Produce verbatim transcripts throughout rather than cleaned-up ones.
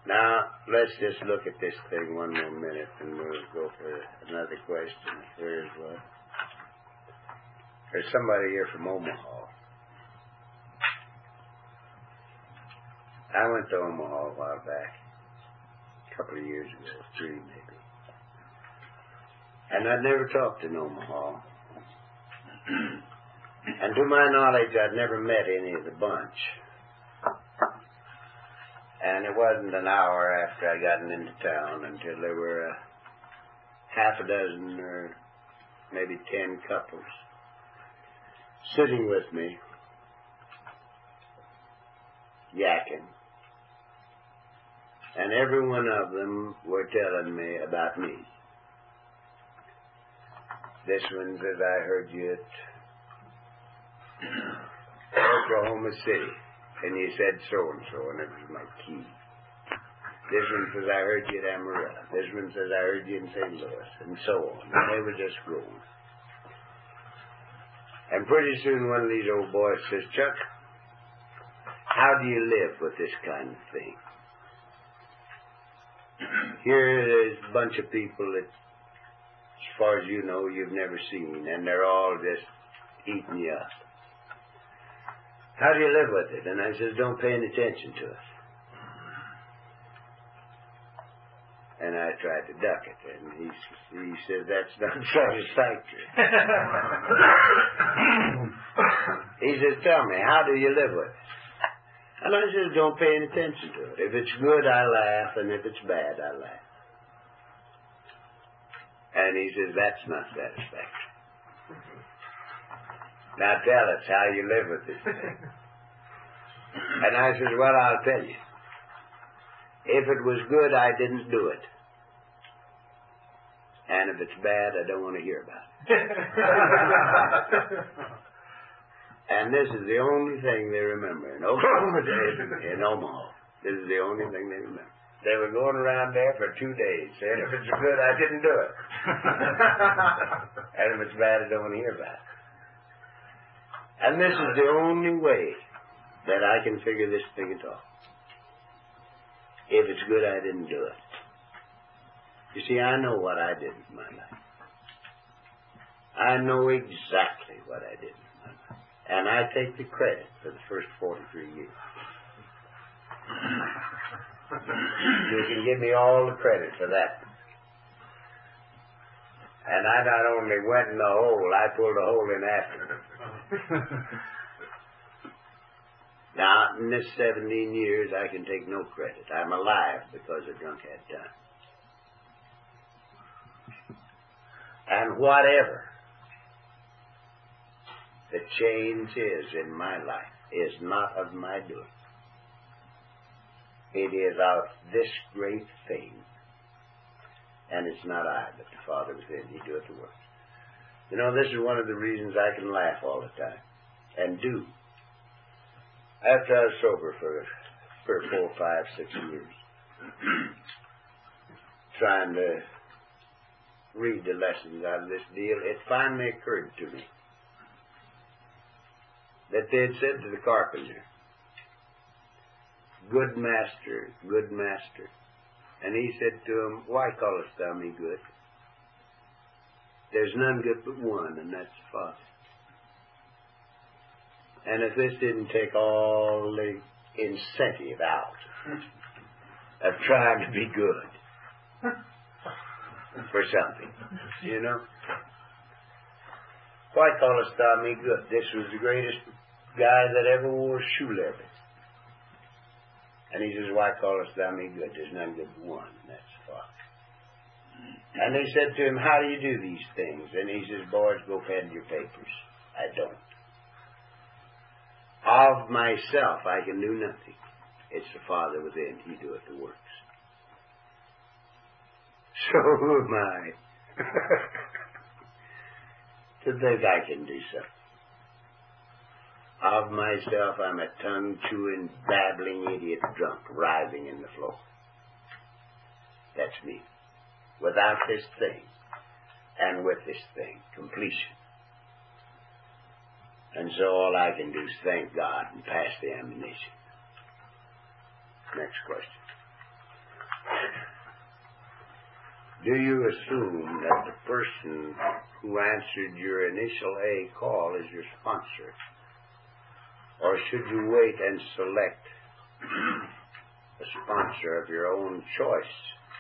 Now, let's just look at this thing one more minute and we'll go for another question. Here's what. There's somebody here from Omaha. I went to Omaha a while back, a couple of years ago, three maybe. And I'd never talked in Omaha. And to my knowledge, I'd never met any of the bunch. And it wasn't an hour after I got into town until there were a half a dozen or maybe ten couples sitting with me, yakking. And every one of them were telling me about me. This one says, I heard you at Oklahoma City, and you said so-and-so, and it was my key. This one says, I heard you at Amarillo. This one says, I heard you in Saint Louis, and so on. And they were just going. And pretty soon one of these old boys says, Chuck, how do you live with this kind of thing? Here is a bunch of people that, as far as you know, you've never seen, and they're all just eating you up. How do you live with it? And I says, don't pay any attention to it. And I tried to duck it, and he, he says, that's not satisfactory. He says, tell me, how do you live with it? And I says, don't pay any attention to it. If it's good, I laugh, and if it's bad, I laugh. And he says, that's not satisfactory. Now tell us how you live with this thing. And I says, well, I'll tell you. If it was good, I didn't do it. And if it's bad, I don't want to hear about it. And this is the only thing they remember in Oklahoma, in Omaha. This is the only thing they remember. They were going around there for two days saying, if it's good, I didn't do it. And if it's bad, I don't want to hear about it. And this is the only way that I can figure this thing at all. If it's good, I didn't do it. You see, I know what I did with my life. I know exactly what I did with my life. And I take the credit for the first forty-three years. You can give me all the credit for that. And I not only went in the hole, I pulled a hole in after. Now, in this seventeen years, I can take no credit. I'm alive because the drunk had time. And whatever the change is in my life is not of my doing. It is of this great thing. And it's not I, but the Father within. He doeth the work. You know, this is one of the reasons I can laugh all the time. And do. After I was sober for, for four, five, six years, trying to read the lessons out of this deal, it finally occurred to me that they had said to the carpenter, good master, good master. And he said to him, why callest thou me good? There's none good but one, and that's the Father. And if this didn't take all the incentive out of trying to be good for something, you know? Why callest thou me good? This was the greatest guy that ever wore shoe leather. And he says, why callest thou me good? There's none good but one, and that's the Father. And they said to him, how do you do these things? And he says, boys, go peddle your papers. I don't. Of myself I can do nothing. It's the Father within. He doeth the works. So who am I to think I can do something? Of myself I'm a tongue-chewing, babbling idiot drunk, writhing in the floor. That's me. Without this thing, and with this thing, completion. And so all I can do is thank God and pass the ammunition. Next question. Do you assume that the person who answered your initial A call is your sponsor? Or should you wait and select a sponsor of your own choice?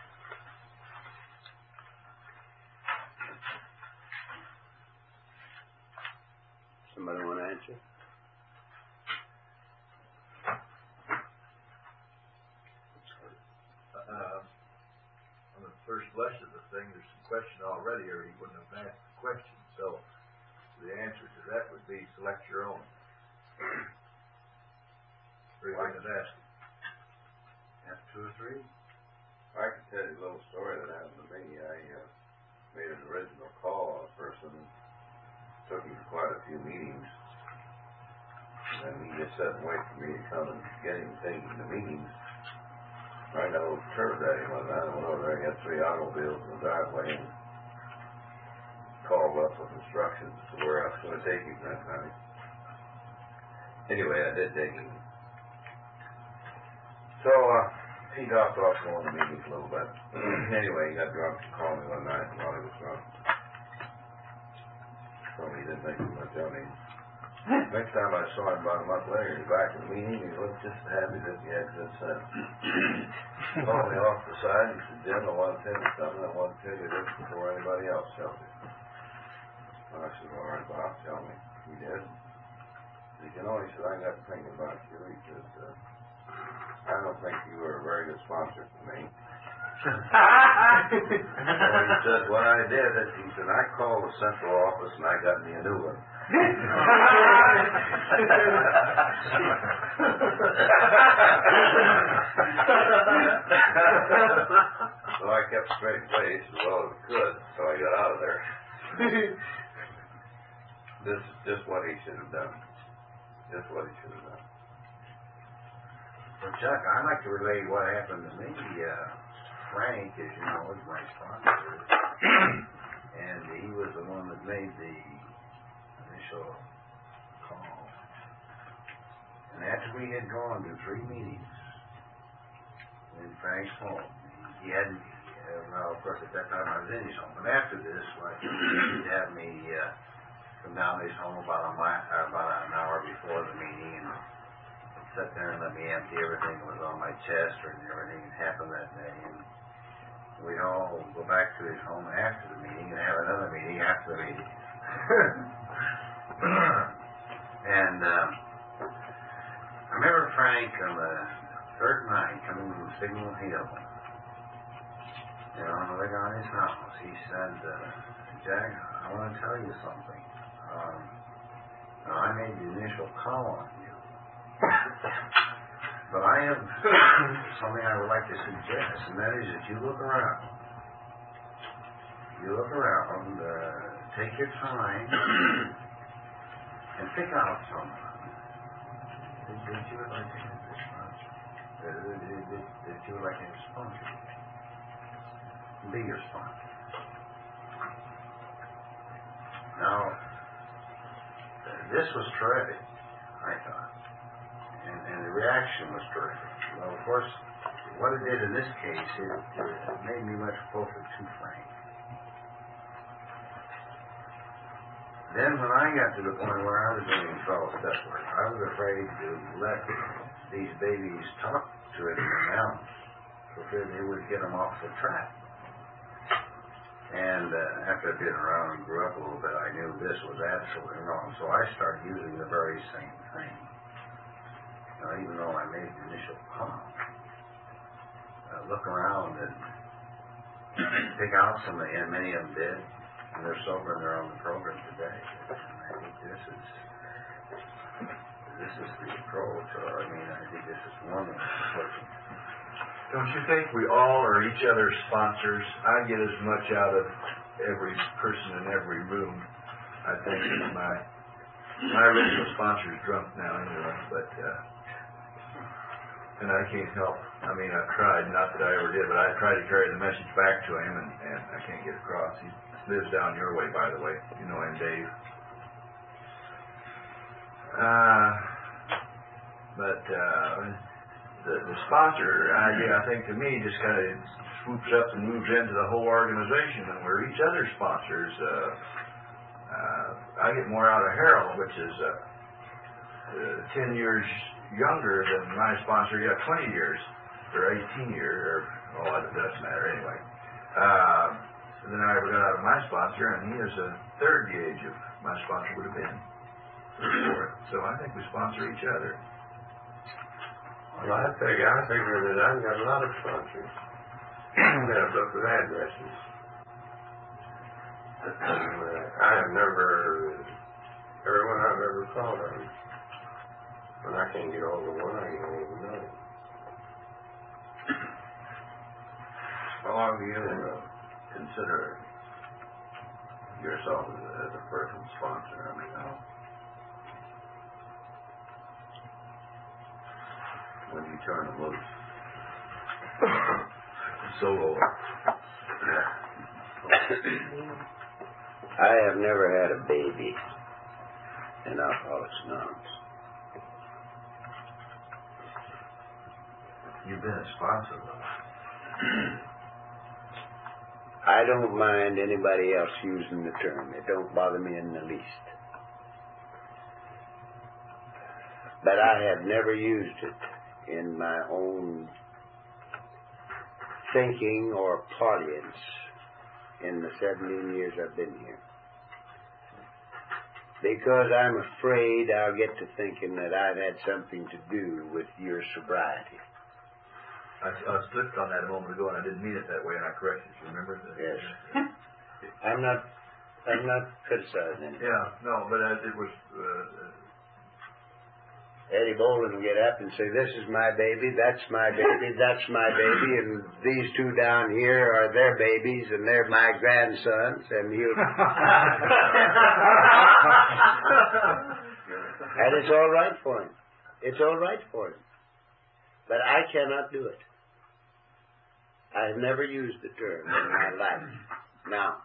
Somebody want to answer? Uh, on the first blush of the thing, there's some question already, or he wouldn't have asked the question. So the answer to that would be select your own. Or he wouldn't have asked it. Have two or three? I can tell you a little story that happened to me. I uh, made an original call on a person. Took him to quite a few meetings. And then he just sat and waited for me to come and get him taking the meetings. Right now, curved at him one night. I went over there and got three automobiles in the driveway and called up with instructions to where I was going to take him that night. Anyway, I did take him. So, uh, he dropped off going to meetings a little bit. Anyway, he got drunk and called me one night while he was drunk. Told me he didn't think he was going to tell me. Next time I saw him about a month later, he was back in the meeting. He looked just as happy as if he had good sense. He called me off the side. He said, Jim, I want to tell you something. I want to tell you this before anybody else tells you. And I said, all right, Bob, tell me. He did. He said, you know, he said, I got to thinking about you. He said, uh, I don't think you were a very good sponsor for me. So he said, what I did is, he said, I called the central office and I got me a new one. So I kept straight face as well as I could, so I got out of there. This is just what he should have done. Just what he should have done. Well, Chuck, I'd like to relate what happened to me. Uh, Frank, as you know, is my sponsor. And he was the one that made the initial call. And after we had gone to three meetings in Frank's home, he hadn't, uh, well, of course, at that time I was in his home. But after this, like, he'd have me uh, come down to his home about, a mi- uh, about an hour before the meeting and sit there and let me empty everything that was on my chest or everything that happened that day. And we'd all go back to his home after the meeting and have another meeting after the meeting. And um, I remember Frank on the third night coming from Signal Hill. And on the way down his house, he said, uh, Jack, I want to tell you something. Um, now, I made the initial call on you. But I have something I would like to suggest, and that is that you look around. You look around, uh, take your time, and pick out someone that, that you would like to have this sponsor. That, that, that you would like to have sponsored. Be your sponsor. Now, this was terrific, I thought. And, and the reaction was terrific. Well, of course, what it did in this case, it, it made me much closer to Frank. Then when I got to the point where I was doing twelve step work, I was afraid to let these babies talk to it and announce, for fear they would get them off the track. And uh, after I'd been around and grew up a little bit, I knew this was absolutely wrong. So I started using the very same thing. Now, even though I made the initial call, uh, look around and pick out somebody, and many of them did, and they're sober and they're on the program today. And I think this is this is the approach, or I mean, I think this is one of the approaches. Don't you think we all are each other's sponsors? I get as much out of every person in every room. I think my my original sponsor's drunk now anyway, but uh, and I can't help. I mean, I've tried, not that I ever did, but I tried to carry the message back to him, and, and I can't get across. He lives down your way, by the way. You know him, Dave. Uh, but uh, the, the sponsor idea, I think, to me, just kind of swoops up and moves into the whole organization, and we're each other's sponsors. Uh, uh, I get more out of Harold, which is uh, uh, ten years younger than my sponsor. Yeah, twenty years or eighteen years, or oh, it doesn't matter anyway. Uh, then I ever got out of my sponsor, and he is a third the age of my sponsor would have been. So I think we sponsor each other. Well, I figure, I figure that I've got a lot of sponsors. I've looked at addresses. And, uh, I have never, everyone I've ever called on, when I can't get hold of one, I get hold of another. How long do you uh, consider yourself as a, as a personal sponsor? I mean, how, when you turn them loose? Solo. I have never had a baby in Alcoholics Anonymous. You've been a sponsor, though. I don't mind anybody else using the term. It don't bother me in the least. But I have never used it in my own thinking or parlance in the seventeen years I've been here. Because I'm afraid I'll get to thinking that I've had something to do with your sobriety. I, I slipped on that a moment ago, and I didn't mean it that way, and I corrected you. Remember? Yes. I'm not. I'm not criticizing. Yeah. No, but uh, it was. Uh, Eddie Bolin will get up and say, "This is my baby. That's my baby. That's my baby, and these two down here are their babies, and they're my grandsons." And he'll. And it's all right for him. It's all right for him. But I cannot do it. I've never used the term in my life. Now,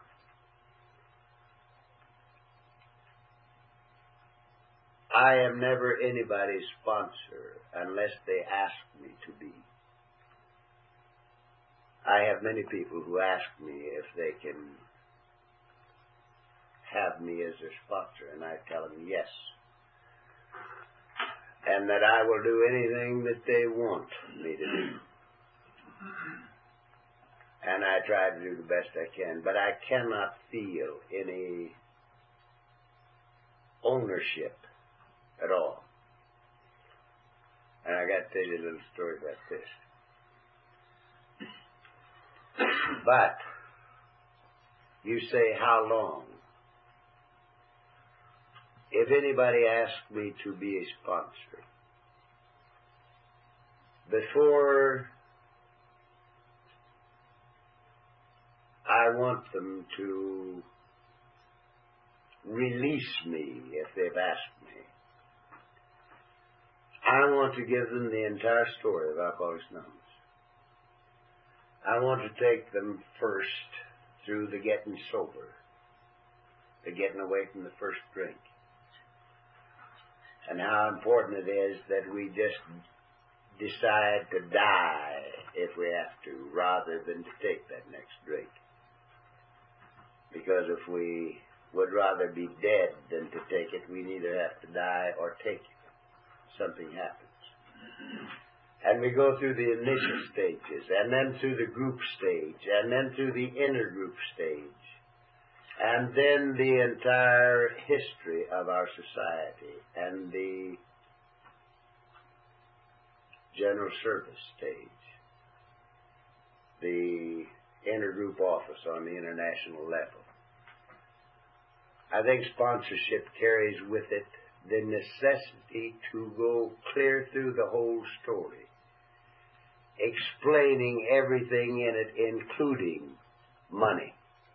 I am never anybody's sponsor unless they ask me to be. I have many people who ask me if they can have me as their sponsor, and I tell them yes. And that I will do anything that they want me to do. And I try to do the best I can, but I cannot feel any ownership at all. And I got to tell you a little story about this. But you say, how long? If anybody asks me to be a sponsor, before I want them to release me if they've asked me, I want to give them the entire story of Alcoholics Anonymous. I want to take them first through the getting sober, the getting away from the first drink, and how important it is that we just decide to die if we have to, rather than to take that next drink. Because if we would rather be dead than to take it, we neither have to die or take it. Something happens. And we go through the initial stages, and then through the group stage, and then through the intergroup stage, and then the entire history of our society, and the general service stage, the intergroup office on the international level. I think sponsorship carries with it the necessity to go clear through the whole story, explaining everything in it, including money.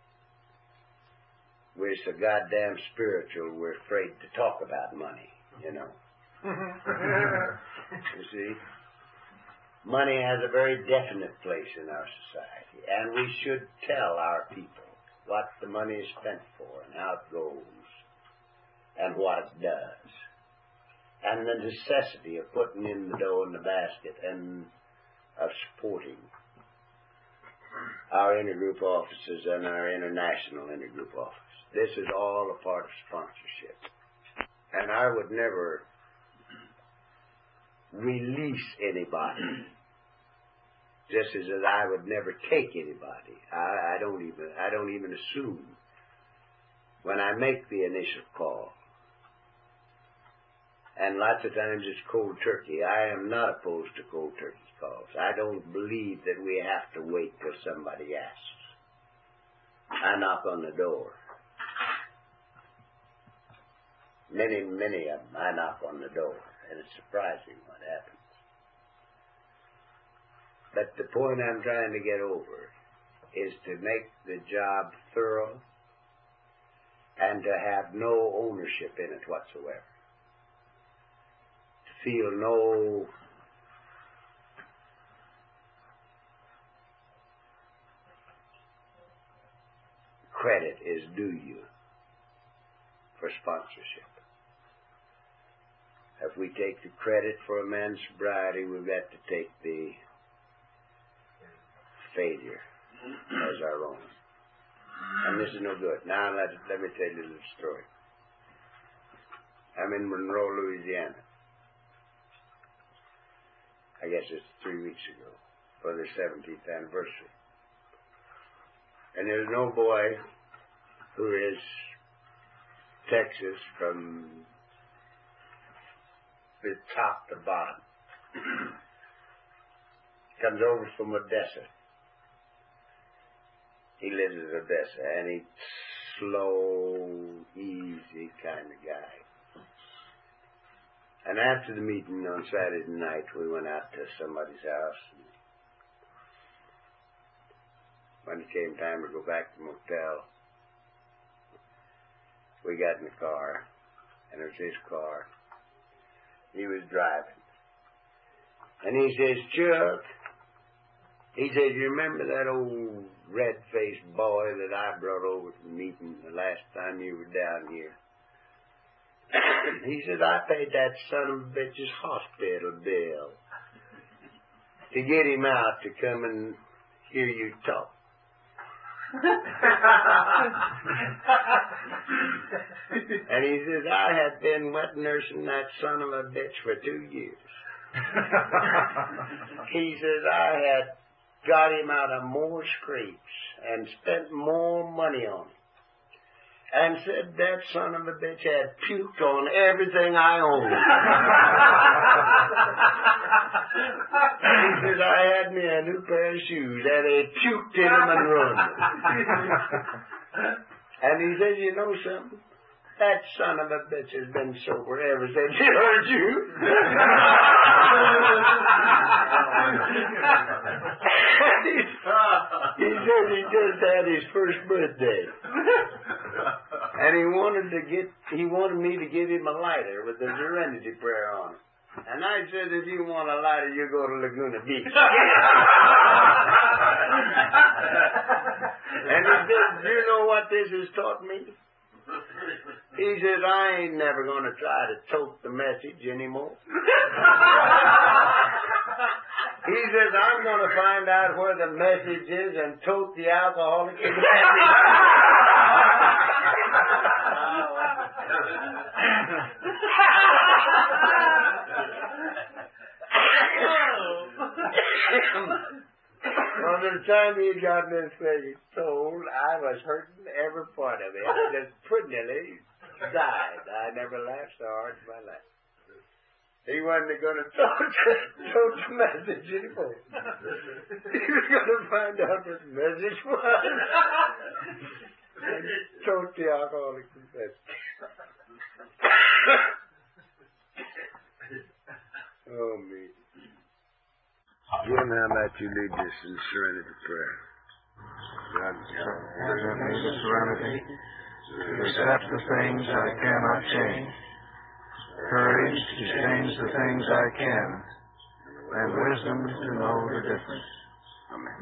We're so goddamn spiritual, we're afraid to talk about money, you know. You see? Money has a very definite place in our society, and we should tell our people what the money is spent for and how it goes and what it does. and the necessity of putting in the dough in the basket and of supporting our intergroup offices and our international intergroup office. This is all a part of sponsorship. And I would never release anybody, just as I would never take anybody. I, I don't even I don't even assume when I make the initial call. And lots of times it's cold turkey. I am not opposed to cold turkey calls. I don't believe that we have to wait till somebody asks. I knock on the door. Many, many of them, I knock on the door, and it's surprising what happens. But the point I'm trying to get over is to make the job thorough and to have no ownership in it whatsoever. Feel no credit is due you for sponsorship. If we take the credit for a man's sobriety, we've got to take the failure as our own. And this is no good. Now let, let me tell you a little story. I'm in Monroe, Louisiana. I guess it's three weeks ago, for their seventeenth anniversary. And there's no boy who is Texas from the top to bottom. Comes over from Odessa. He lives in Odessa, and he's slow, easy kind of guy. And after the meeting on Saturday night, we went out to somebody's house. And when it came time to go back to the motel, we got in the car, and it was his car. He was driving. And he says, Chuck, he says, you remember that old red-faced boy that I brought over to the meeting the last time you were down here? He said, I paid that son of a bitch's hospital bill to get him out to come and hear you talk. And he says, I had been wet nursing that son of a bitch for two years. He says, I had got him out of more scrapes and spent more money on him. And said that son of a bitch had puked on everything I owned. He says, I had me a new pair of shoes, and they puked in them and ruined them. And he says, you know something? That son of a bitch has been sober ever since he heard you. he, he says he just had his first birthday. And he wanted to get, he wanted me to give him a lighter with the Serenity Prayer on it. And I said, if you want a lighter, you go to Laguna Beach. And he said, do you know what this has taught me? He says, I ain't never going to try to tote the message anymore. He says, I'm going to find out where the message is and tote the alcoholic in the message. Well, by the time he got this thing told, I was hurting every part of it. I just pretty nearly died. I never laughed so hard in my life. He wasn't going to tote the message anymore. He was going to find out what the message was. And tote the alcoholic message. Oh, me. Jim, how about you lead this in serenity prayer? God, as I lead in serenity, to accept the things I cannot change, courage to change the things I can, and wisdom to know the difference. Amen.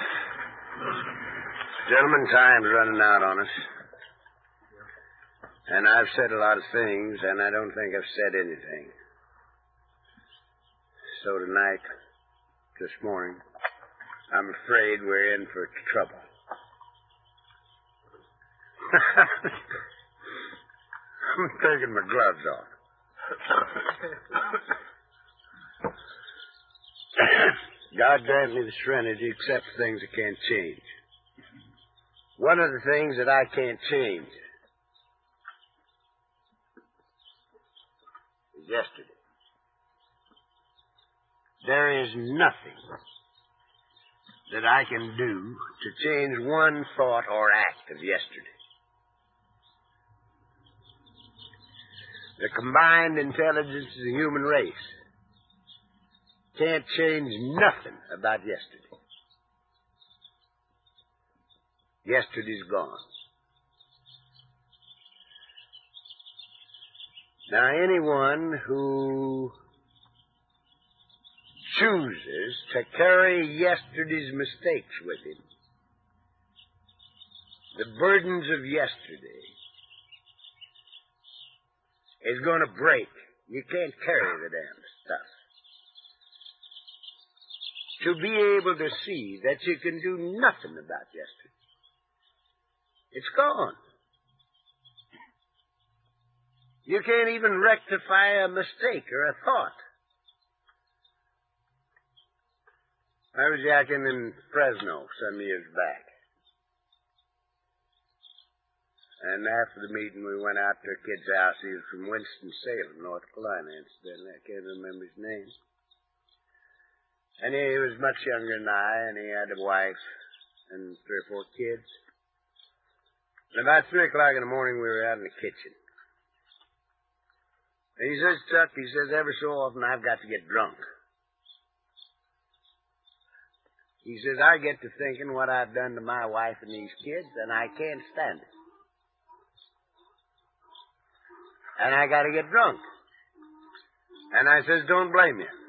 Gentlemen, time's running out on us. And I've said a lot of things, and I don't think I've said anything. So tonight, this morning, I'm afraid we're in for trouble. I'm taking my gloves off. God grant me the serenity to accept things I can't change. One of the things that I can't change is yesterday. There is nothing that I can do to change one thought or act of yesterday. The combined intelligence of the human race can't change nothing about yesterday. Yesterday's gone. Now, anyone who chooses to carry yesterday's mistakes with him, the burdens of yesterday, is going to break. You can't carry the damn stuff. To be able to see that you can do nothing about yesterday. It's gone. You can't even rectify a mistake or a thought. I was yakking in Fresno some years back. And after the meeting, we went out to a kid's house. He was from Winston-Salem, North Carolina, incidentally. I can't remember his name. And he was much younger than I, and he had a wife and three or four kids. And about three o'clock in the morning, we were out in the kitchen. And he says, Chuck, he says, every so often I've got to get drunk. He says, I get to thinking what I've done to my wife and these kids, and I can't stand it. And I got to get drunk. And I says, don't blame you.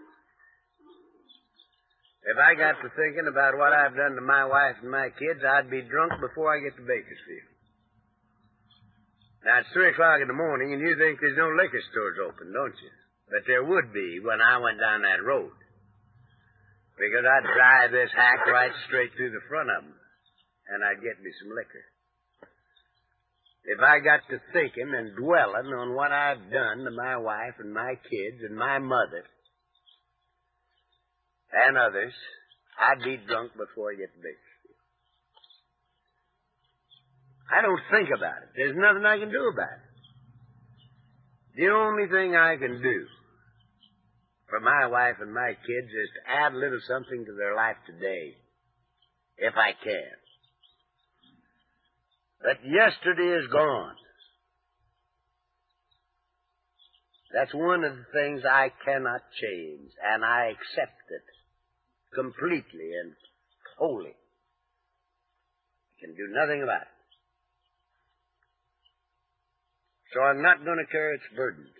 If I got to thinking about what I've done to my wife and my kids, I'd be drunk before I get to Bakersfield. Now, it's three o'clock in the morning, and you think there's no liquor stores open, don't you? But there would be when I went down that road. Because I'd drive this hack right straight through the front of them, and I'd get me some liquor. If I got to thinking and dwelling on what I've done to my wife and my kids and my mother and others, I'd be drunk before I get to Bakersfield. I don't think about it. There's nothing I can do about it. The only thing I can do for my wife and my kids is to add a little something to their life today, if I can. But yesterday is gone. That's one of the things I cannot change, and I accept it completely and wholly. I can do nothing about it. So I'm not going to carry its burdens.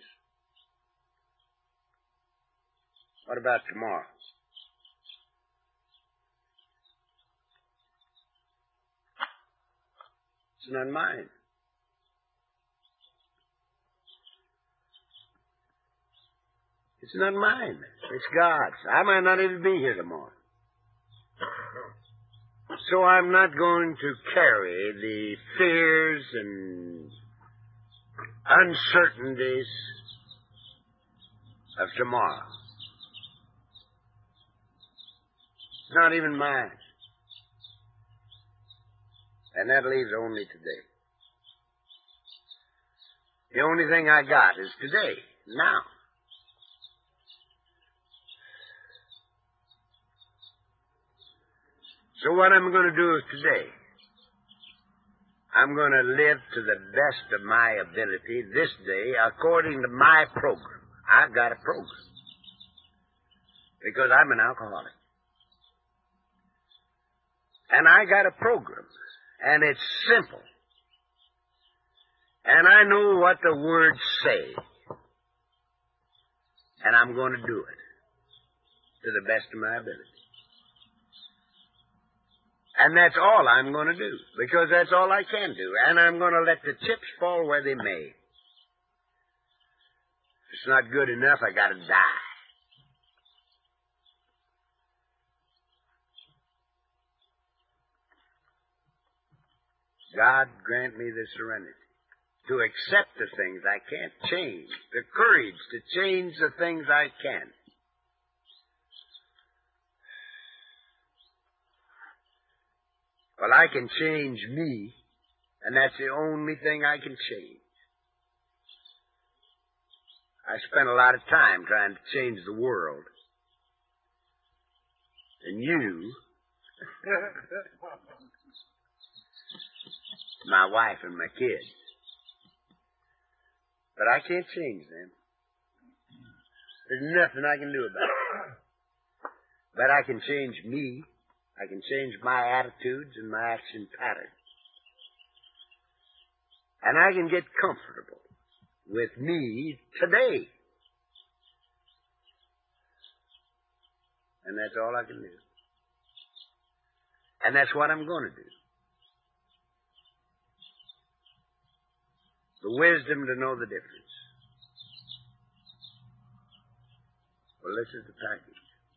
What about tomorrow? It's not mine. It's not mine. It's God's. I might not even be here tomorrow. So I'm not going to carry the fears and uncertainties of tomorrow. It's not even mine. And that leaves only today. The only thing I got is today, now. So what I'm going to do is today, I'm going to live to the best of my ability this day according to my program. I've got a program. Because I'm an alcoholic. And I got a program. And it's simple. And I know what the words say. And I'm going to do it to the best of my ability. And that's all I'm going to do, because that's all I can do. And I'm going to let the chips fall where they may. If it's not good enough, I gotta die. God grant me the serenity to accept the things I can't change, the courage to change the things I can. Well, I can change me, and that's the only thing I can change. I spent a lot of time trying to change the world. And you, my wife and my kids. But I can't change them. There's nothing I can do about it. But I can change me. I can change my attitudes and my action patterns. And I can get comfortable with me today. And that's all I can do. And that's what I'm going to do. The wisdom to know the difference. Well, this is the package.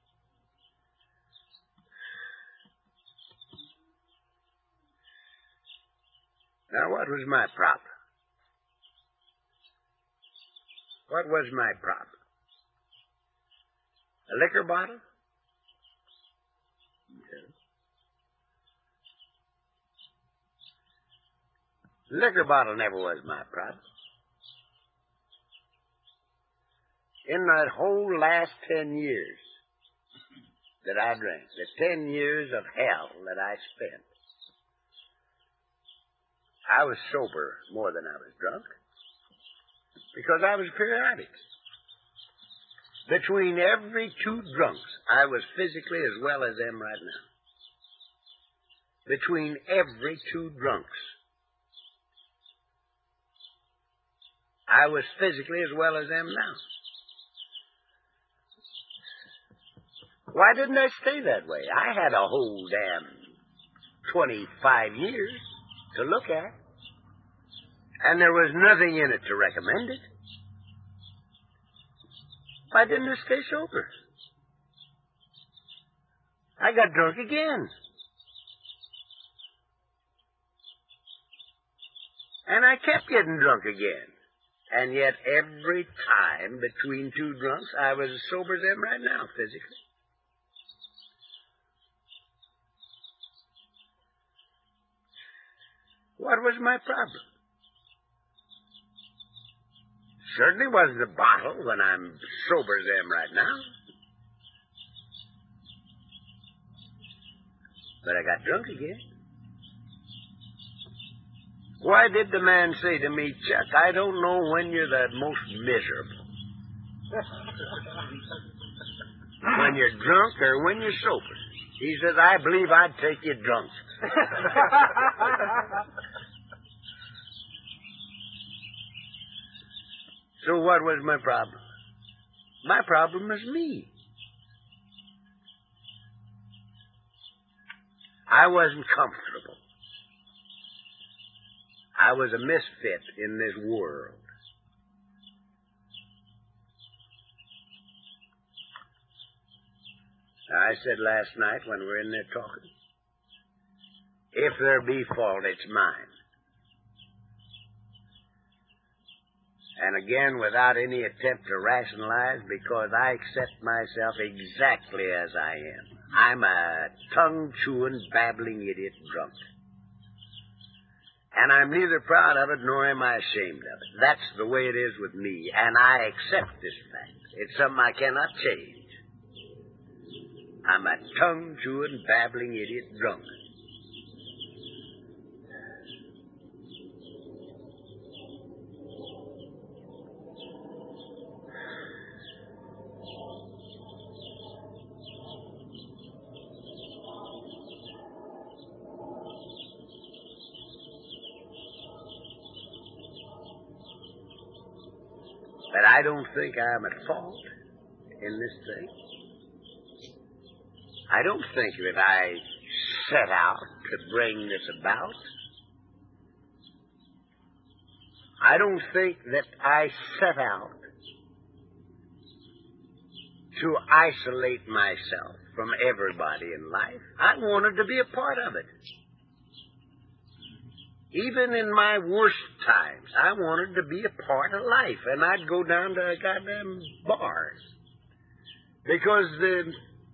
Now, what was my problem? What was my problem? A liquor bottle? No. Liquor bottle never was my problem. In that whole last ten years that I drank, the ten years of hell that I spent, I was sober more than I was drunk because I was periodic. Between every two drunks, I was physically as well as am right now. Between every two drunks, I was physically as well as am now. Why didn't I stay that way? I had a whole damn twenty-five years to look at. And there was nothing in it to recommend it. Why didn't I stay sober? I got drunk again. And I kept getting drunk again. And yet every time between two drunks, I was as sober as I am right now, physically. What was my problem? Certainly wasn't the bottle when I'm sober as I am right now. But I got drunk again. Why did the man say to me, Chuck, I don't know when you're the most miserable. When you're drunk or when you're sober. He says, I believe I'd take you drunk. So what was my problem? My problem was me. I wasn't comfortable. I was a misfit in this world. I said last night when we were in there talking, if there be fault, it's mine. And again, without any attempt to rationalize, because I accept myself exactly as I am. I'm a tongue-chewing, babbling idiot drunk. And I'm neither proud of it nor am I ashamed of it. That's the way it is with me, and I accept this fact. It's something I cannot change. I'm a tongue-chewing, babbling idiot drunk. But I don't think I'm at fault in this thing. I don't think that I set out to bring this about. I don't think that I set out to isolate myself from everybody in life. I wanted to be a part of it. Even in my worst times, I wanted to be a part of life, and I'd go down to a goddamn bars because the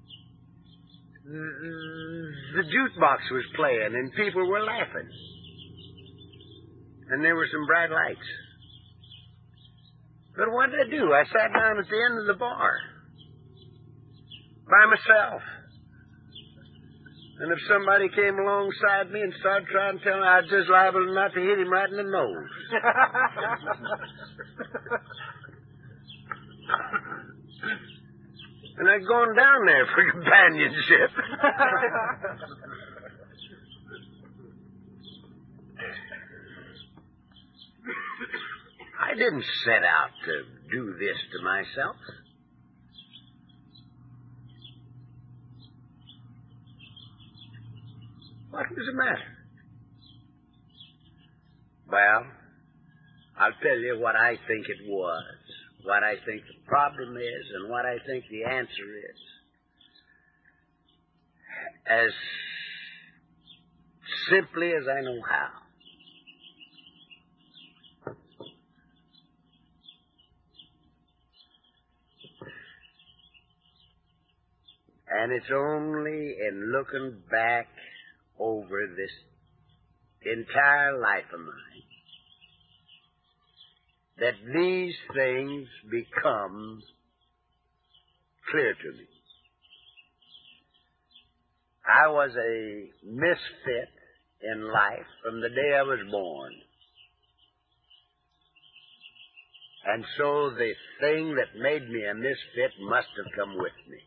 the jukebox was playing and people were laughing, and there were some bright lights. But what did I do? I sat down at the end of the bar by myself. And if somebody came alongside me and started trying to tell me, I was just liable not to hit him right in the nose. And I'd gone down there for companionship. I didn't set out to do this to myself. What was the matter? Well, I'll tell you what I think it was, what I think the problem is, and what I think the answer is. As simply as I know how. And it's only in looking back over this entire life of mine that these things become clear to me. I was a misfit in life from the day I was born. And so the thing that made me a misfit must have come with me.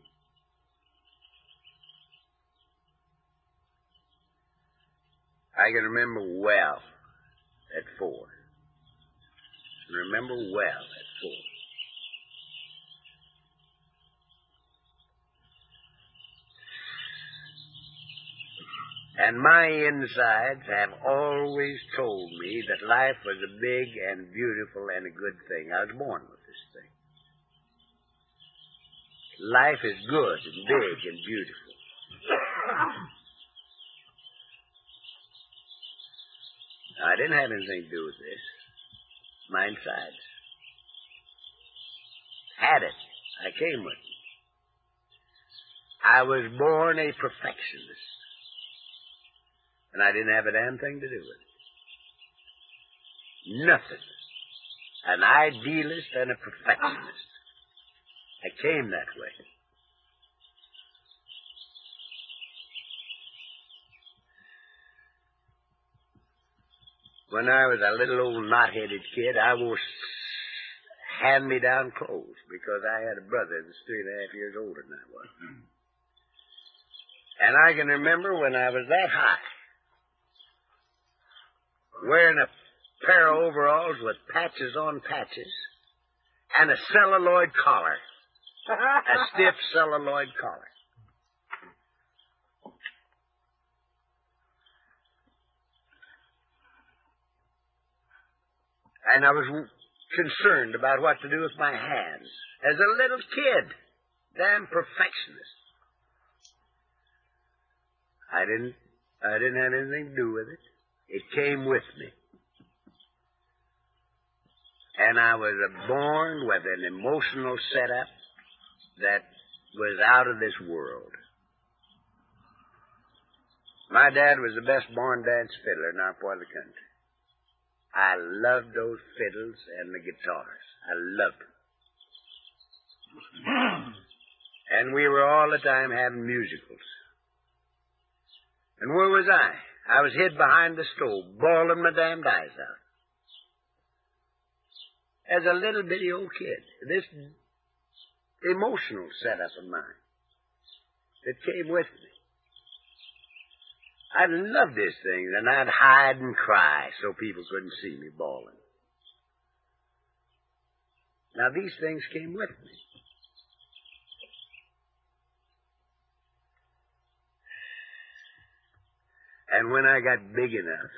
I can remember well at four. Remember well at four. And my insides have always told me that life was a big and beautiful and a good thing. I was born with this thing. Life is good and big and beautiful. I didn't have anything to do with this. My insides had it. I came with it. I was born a perfectionist. And I didn't have a damn thing to do with it. Nothing. An idealist and a perfectionist. I came that way. When I was a little old knot-headed kid, I wore hand-me-down clothes because I had a brother that was three and a half years older than I was. And I can remember when I was that high, wearing a pair of overalls with patches on patches and a celluloid collar, a stiff celluloid collar. And I was concerned about what to do with my hands. As a little kid, damn perfectionist. I didn't, I didn't have anything to do with it. It came with me. And I was born with an emotional setup that was out of this world. My dad was the best barn dance fiddler in our part of the country. I loved those fiddles and the guitars. I loved them. And we were all the time having musicals. And where was I? I was hid behind the stove, bawling my damned eyes out. As a little bitty old kid. This emotional setup of mine that came with me. I loved these things, and I'd hide and cry so people couldn't see me bawling. Now, these things came with me. And when I got big enough,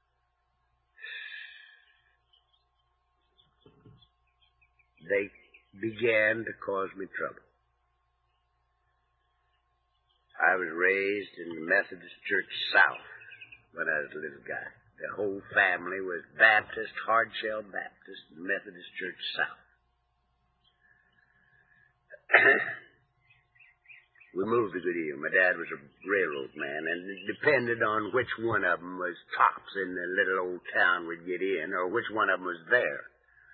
they began to cause me trouble. I was raised in the Methodist Church South when I was a little guy. The whole family was Baptist, Hardshell Baptist, Methodist Church South. We moved a good deal. My dad was a railroad man, and it depended on which one of them was tops in the little old town we'd get in, or which one of them was there.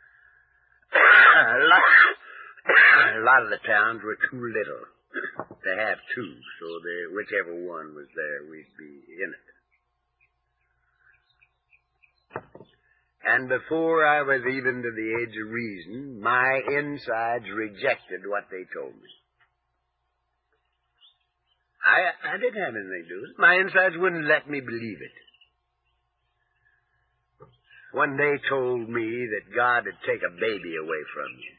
a, lot, a lot of the towns were too little to have two, so the, whichever one was there, we'd be in it. And before I was even to the age of reason, my insides rejected what they told me. I, I didn't have anything to do with it. My insides wouldn't let me believe it. When they told me that God would take a baby away from you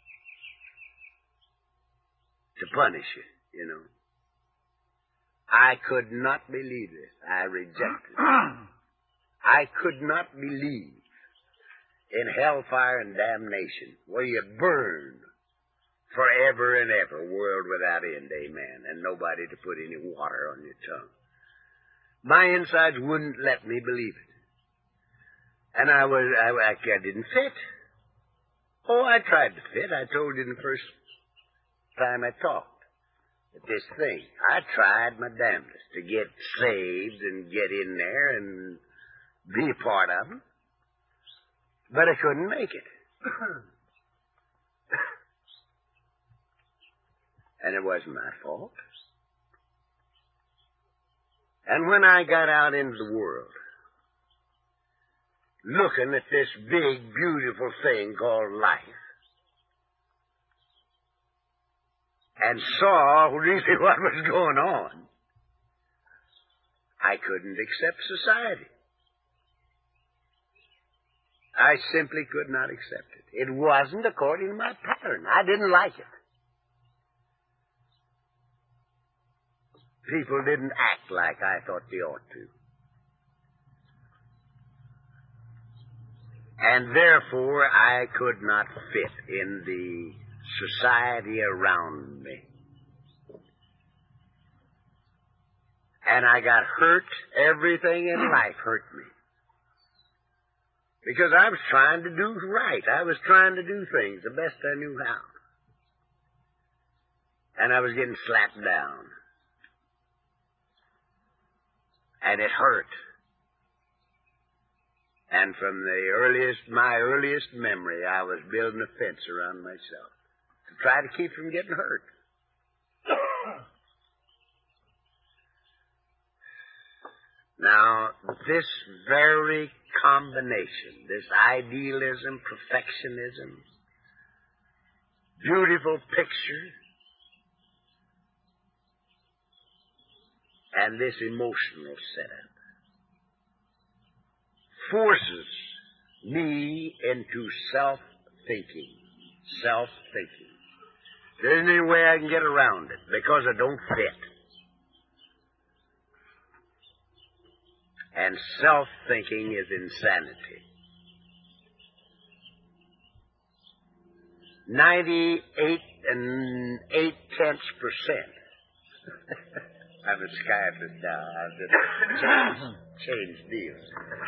to punish you, you know, I could not believe it. I rejected it. I could not believe in hellfire and damnation, where you burn forever and ever, world without end, amen, and nobody to put any water on your tongue. My insides wouldn't let me believe it. And I was, I, I, I didn't fit. Oh, I tried to fit. I told you the first time I talked at this thing. I tried my damnedest to get saved and get in there and be a part of them. But I couldn't make it. And it wasn't my fault. And when I got out into the world, looking at this big, beautiful thing called life, and saw really what was going on, I couldn't accept society. I simply could not accept it. It wasn't according to my pattern. I didn't like it. People didn't act like I thought they ought to. And therefore, I could not fit in the society around me. And I got hurt. Everything in life hurt me. Because I was trying to do right. I was trying to do things the best I knew how. And I was getting slapped down. And it hurt. And from the earliest, my earliest memory, I was building a fence around myself to try to keep from getting hurt. Now, this very combination, this idealism, perfectionism, beautiful picture, and this emotional setup forces me into self-thinking. Self-thinking. There isn't any way I can get around it because I don't fit. And self-thinking is insanity. Ninety-eight and eight-tenths percent. I'm a psychiatrist now. I've just changed, changed deals.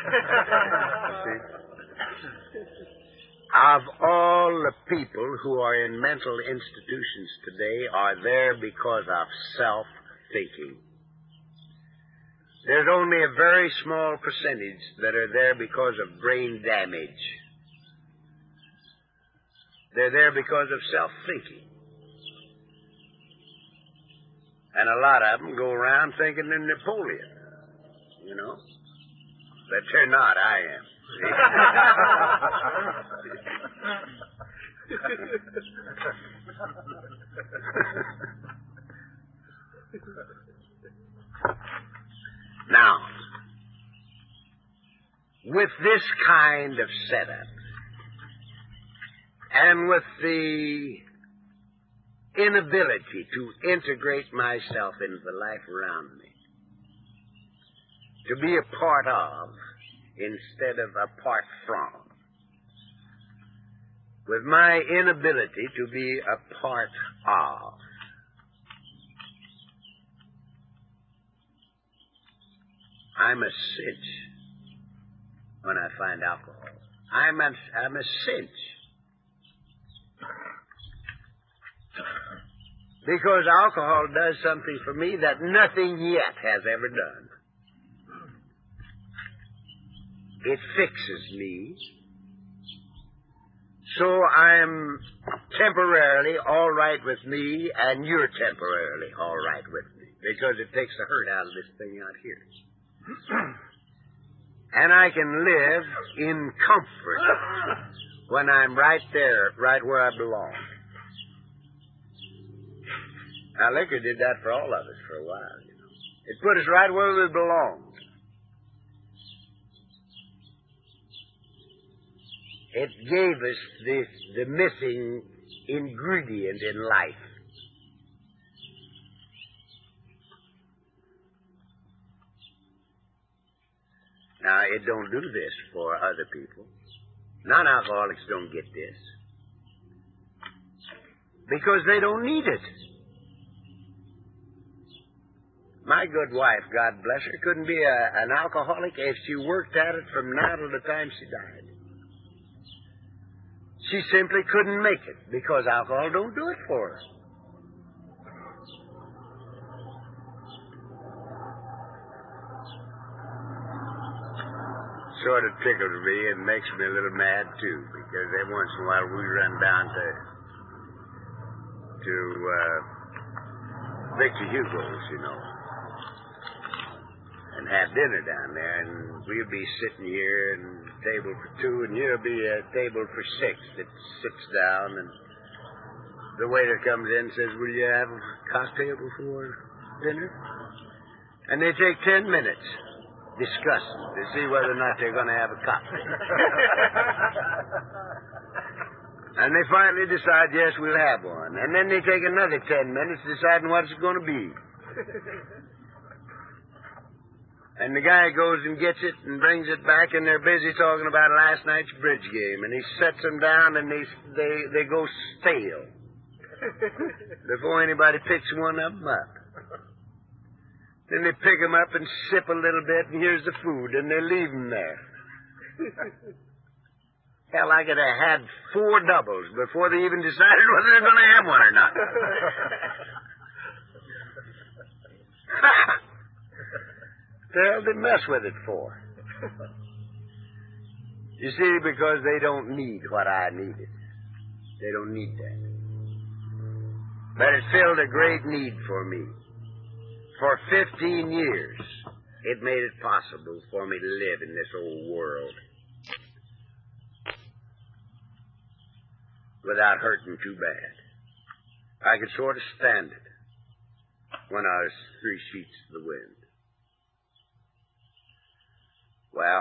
Of all the people who are in mental institutions today are there because of self-thinking. There's only a very small percentage that are there because of brain damage. They're there because of self-thinking. And a lot of them go around thinking they're Napoleon, you know. But they're not, I am. Now, with this kind of setup, and with the inability to integrate myself into the life around me, to be a part of instead of apart from, with my inability to be a part of. I'm a cinch when I find alcohol. I'm a, I'm a cinch. Because alcohol does something for me that nothing yet has ever done. It fixes me. So I'm temporarily all right with me, and you're temporarily all right with me. Because it takes the hurt out of this thing out here. And I can live in comfort when I'm right there, right where I belong. Now, liquor did that for all of us for a while, you know. It put us right where we belonged. It gave us this, the missing ingredient in life. Now, it don't do this for other people. Non-alcoholics don't get this. Because they don't need it. My good wife, God bless her, couldn't be a, an alcoholic if she worked at it from now till the time she died. She simply couldn't make it because alcohol don't do it for her. Sort of tickles me and makes me a little mad too, because every once in a while we run down to to uh, Victor Hugo's, you know, and have dinner down there, and we'll be sitting here and table for two, and you'll be a table for six that sits down, and the waiter comes in and says, "Will you have a cocktail before dinner?" And they take ten minutes discussing to see whether or not they're going to have a cocktail. And they finally decide, yes, we'll have one. And then they take another ten minutes deciding what it's going to be. And the guy goes and gets it and brings it back, and they're busy talking about last night's bridge game. And he sets them down, and they they they go stale before anybody picks one of them up. Then they pick them up and sip a little bit, and here's the food, and they leave them there. Hell, I could have had four doubles before they even decided whether they're going to have one or not. The hell they mess with it for? You see, because they don't need what I needed. They don't need that. But it filled a great need for me. For fifteen years, it made it possible for me to live in this old world without hurting too bad. I could sort of stand it when I was three sheets to the wind. Well,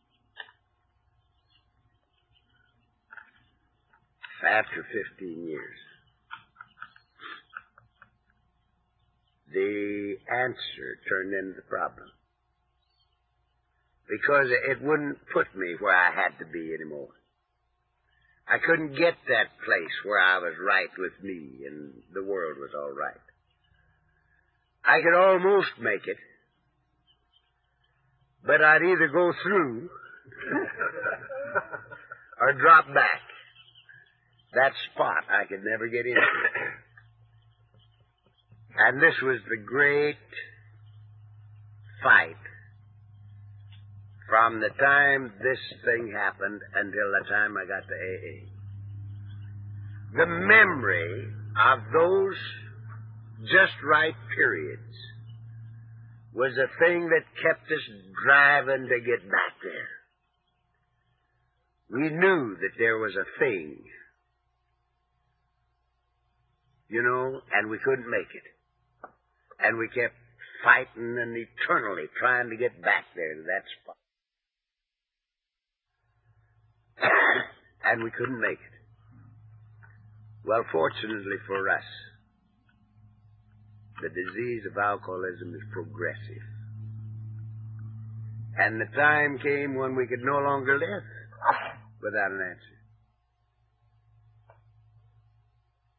after fifteen years, the answer turned into the problem. Because it wouldn't put me where I had to be anymore. I couldn't get that place where I was right with me and the world was all right. I could almost make it, but I'd either go through or drop back. That spot I could never get into. And this was the great fight from the time this thing happened until the time I got to A A. The memory of those just right periods was a thing that kept us driving to get back there. We knew that there was a thing, you know, and we couldn't make it. And we kept fighting and eternally trying to get back there to that spot. And we couldn't make it. Well, fortunately for us, the disease of alcoholism is progressive. And the time came when we could no longer live without an answer.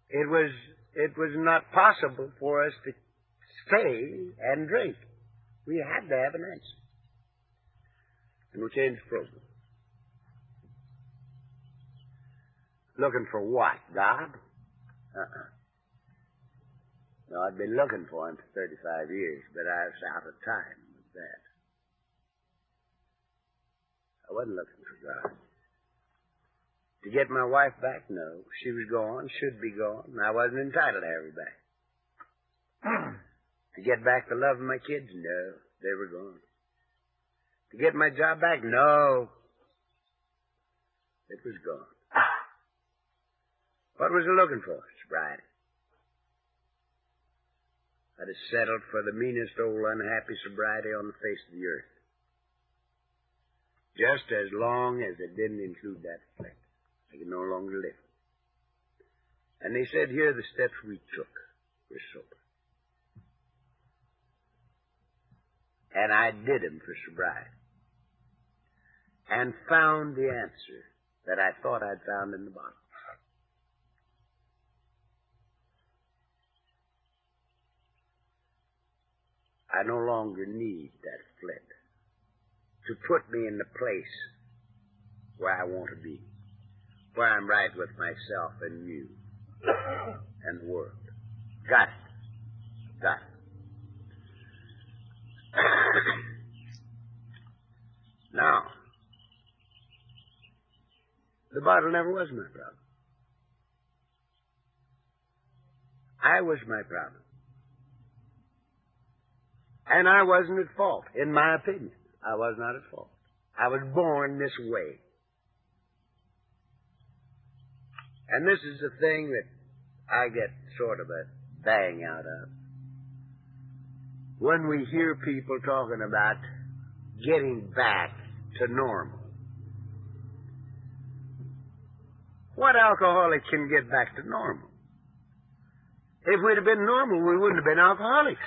it was it was not possible for us to stay and drink. We had to have an answer. And we changed the program. Looking for what? God? Uh-uh. No, I'd been looking for him for thirty-five years, but I was out of time with that. I wasn't looking for God. To get my wife back? No. She was gone, should be gone, and I wasn't entitled to have her back. To get back the love of my kids? No. They were gone. To get my job back? No. It was gone. What was I looking for? Sobriety. I'd have settled for the meanest old unhappy sobriety on the face of the earth. Just as long as it didn't include that flick. I could no longer live. And they said, here are the steps we took. We're sober. And I did them for sobriety. And found the answer that I thought I'd found in the bottle. I no longer need that flip to put me in the place where I want to be, where I'm right with myself and you and the world. Got it. Got it. Now, the bottle never was my problem. I was my problem. And I wasn't at fault, in my opinion. I was not at fault. I was born this way. And this is the thing that I get sort of a bang out of. When we hear people talking about getting back to normal. What alcoholic can get back to normal? If we'd have been normal, we wouldn't have been alcoholics.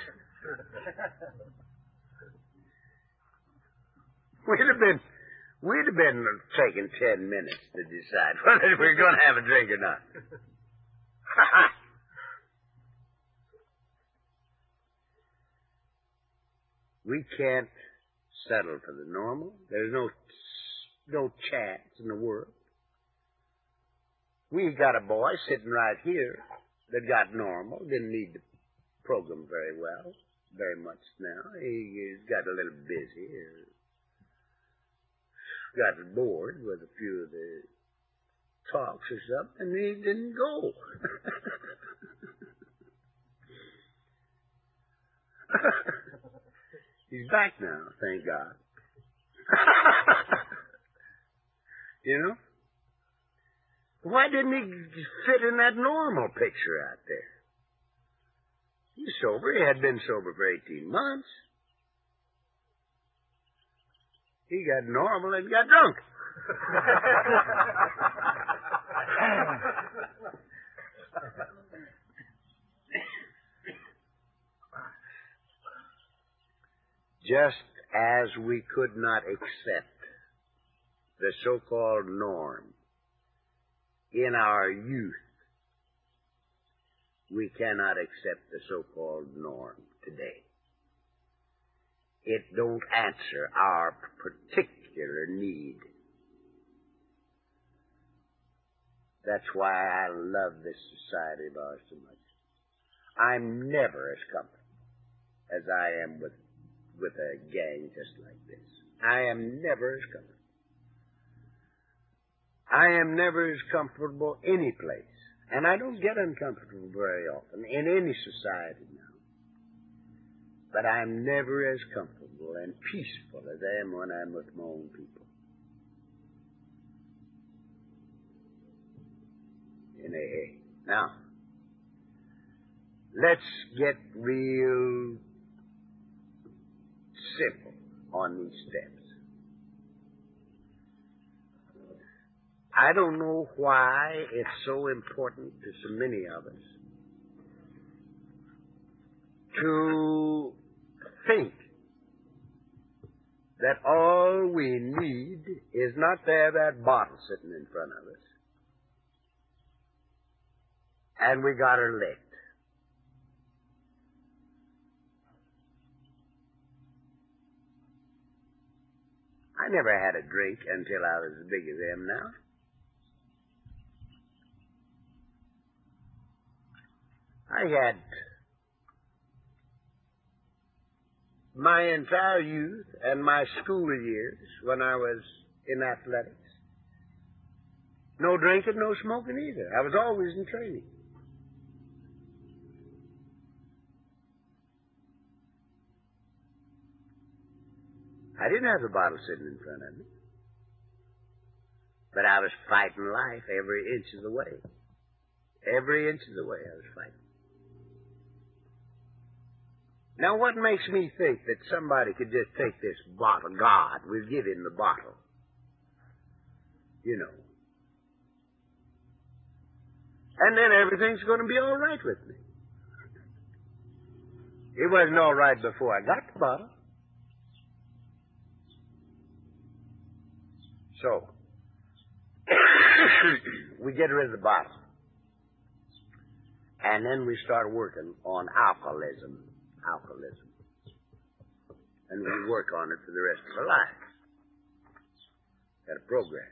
We'd have been, we'd have been taking ten minutes to decide whether we're going to have a drink or not. We can't settle for the normal. There's no, no chance in the world. We got a boy sitting right here that got normal, didn't need the program very well, very much now. He, he's got a little busy, got bored with a few of the talks or something, and he didn't go. He's back now, thank God. You know? Why didn't he fit in that normal picture out there? He's sober. He had been sober for eighteen months. He got normal and got drunk. Just as we could not accept the so-called norm in our youth, we cannot accept the so-called norm today. It don't answer our particular need. That's why I love this society of ours so much. I'm never as comfortable as I am with, with a gang just like this. I am never as comfortable. I am never as comfortable any place. And I don't get uncomfortable very often in any society now. But I'm never as comfortable and peaceful as I am when I'm with my own people. In A A. Now, let's get real simple on these steps. I don't know why it's so important to so many of us to think that all we need is not to have that bottle sitting in front of us and we got her licked. I never had a drink until I was as big as I am now. I had my entire youth and my school years when I was in athletics. No drinking, no smoking either. I was always in training. I didn't have the bottle sitting in front of me. But I was fighting life every inch of the way. Every inch of the way I was fighting. Now, what makes me think that somebody could just take this bottle? God will give him the bottle. You know. And then everything's going to be all right with me. It wasn't all right before I got the bottle. So, we get rid of the bottle. And then we start working on alcoholism. Alcoholism. And we work on it for the rest of our lives. Got a program.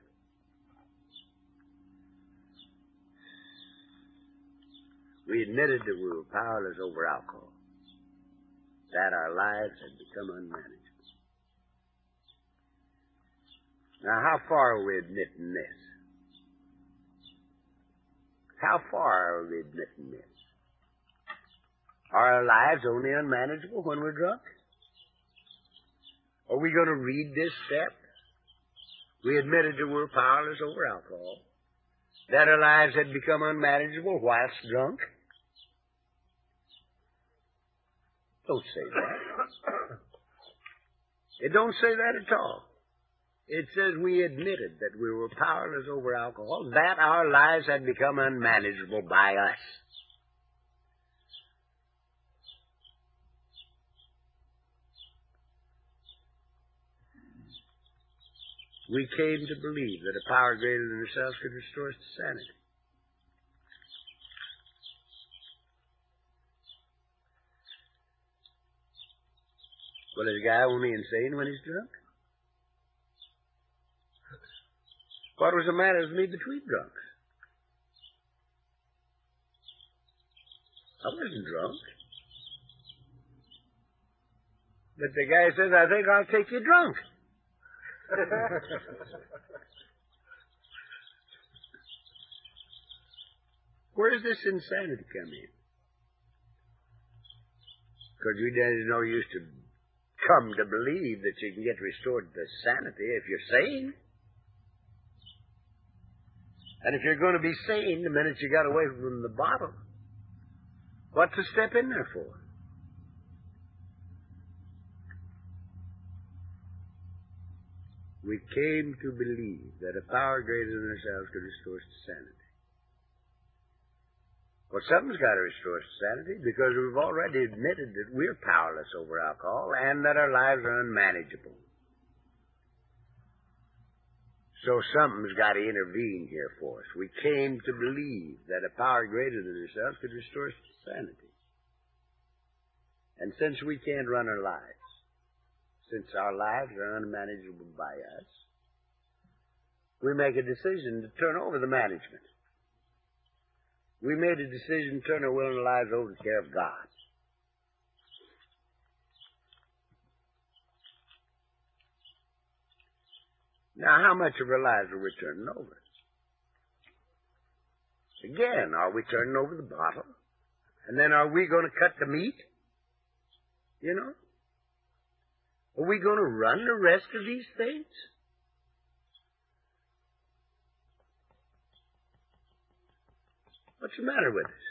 We admitted that we were powerless over alcohol. That our lives had become unmanageable. Now, how far are we admitting this? How far are we admitting this? Are our lives only unmanageable when we're drunk? Are we going to read this step? We admitted that we were powerless over alcohol. That our lives had become unmanageable whilst drunk? Don't say that. It don't say that at all. It says we admitted that we were powerless over alcohol, that our lives had become unmanageable by us. We came to believe that a power greater than ourselves could restore us to sanity. Well, is a guy only insane when he's drunk? What was the matter with me between drunks? I wasn't drunk. But the guy says, I think I'll take you drunk. Where does this insanity come in? Because we there's no use to come to believe that you can get restored to sanity if you're sane. And if you're going to be sane the minute you got away from the bottle, what's the step in there for? We came to believe that a power greater than ourselves could restore us to sanity. Well, something's got to restore us to sanity because we've already admitted that we're powerless over alcohol and that our lives are unmanageable. So something's got to intervene here for us. We came to believe that a power greater than ourselves could restore us to sanity. And since we can't run our lives, since our lives are unmanageable by us, we make a decision to turn over the management. We made a decision to turn our will and lives over to the care of God. Now, how much of our lives are we turning over? Again, are we turning over the bottle? And then are we going to cut the meat? You know? Are we going to run the rest of these things? What's the matter with us?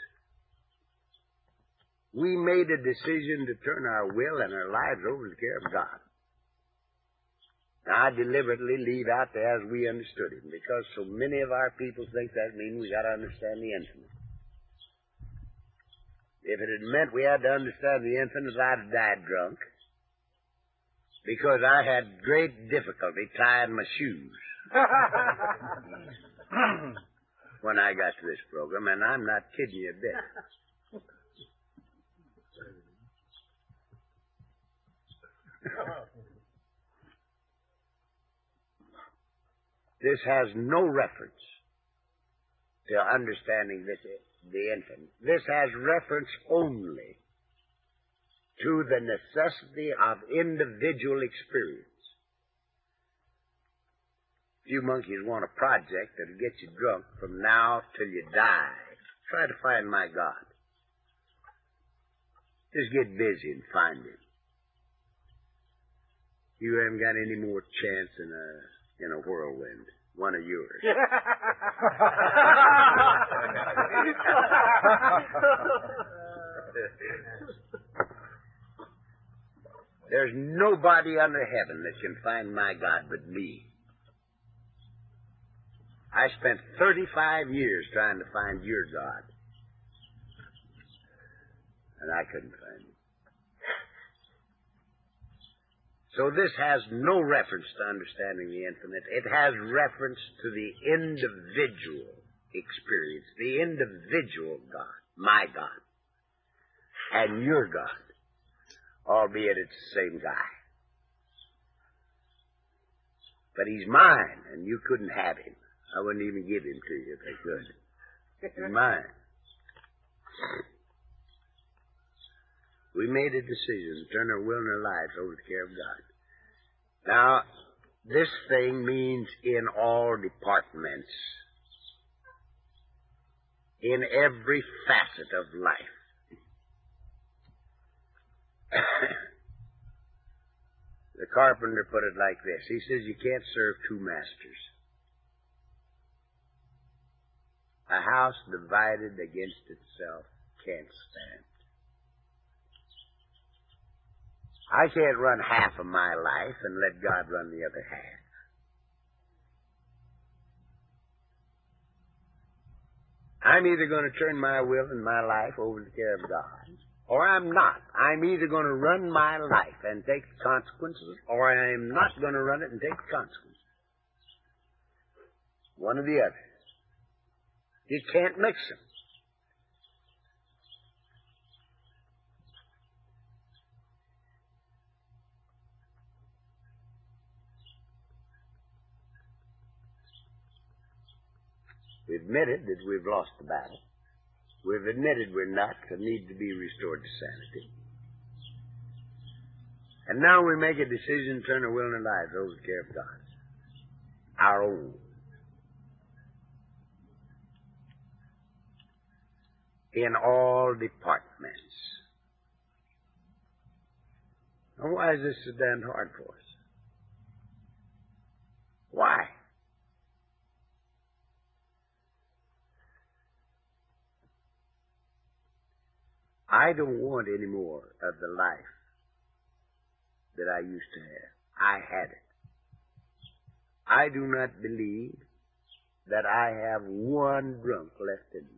We made a decision to turn our will and our lives over to the care of God. Now, I deliberately leave out the as we understood him, because so many of our people think that means we got to understand the infinite. If it had meant we had to understand the infinite, I'd have died drunk, because I had great difficulty tying my shoes. when I got to this program, and I'm not kidding you a bit. This has no reference to understanding this, the infinite. This has reference only to the necessity of individual experience. If you monkeys want a project that'll get you drunk from now till you die, try to find my God. Just get busy and find him. You haven't got any more chance in a in a whirlwind. One of yours. There's nobody under heaven that can find my God but me. I spent thirty-five years trying to find your God. And I couldn't find him. So this has no reference to understanding the infinite. It has reference to the individual experience, the individual God, my God, and your God, albeit it's the same guy. But he's mine, and you couldn't have him. I wouldn't even give him to you if I could. He's mine. We made a decision to turn our will and our lives over to the care of God. Now, this thing means in all departments, in every facet of life. The carpenter put it like this. He says you can't serve two masters. A house divided against itself can't stand. I can't run half of my life and let God run the other half. I'm either going to turn my will and my life over to the care of God, or I'm not. I'm either going to run my life and take the consequences, or I'm not going to run it and take the consequences. One or the other. You can't mix them. We've admitted that we've lost the battle. We've admitted we're not and need to be restored to sanity. And now we make a decision to turn our will and our lives over to the care of God. Our own. In all departments. Now, why is this so damn hard for us? Why? I don't want any more of the life that I used to have. I had it. I do not believe that I have one drunk left in me.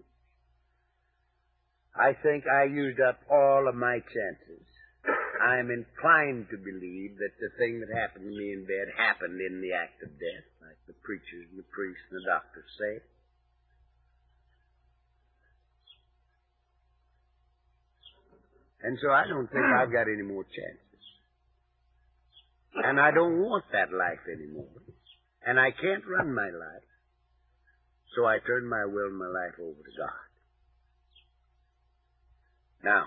I think I used up all of my chances. I am inclined to believe that the thing that happened to me in bed happened in the act of death, like the preachers and the priests and the doctors say. And so I don't think I've got any more chances. And I don't want that life anymore. And I can't run my life. So I turn my will and my life over to God. Now,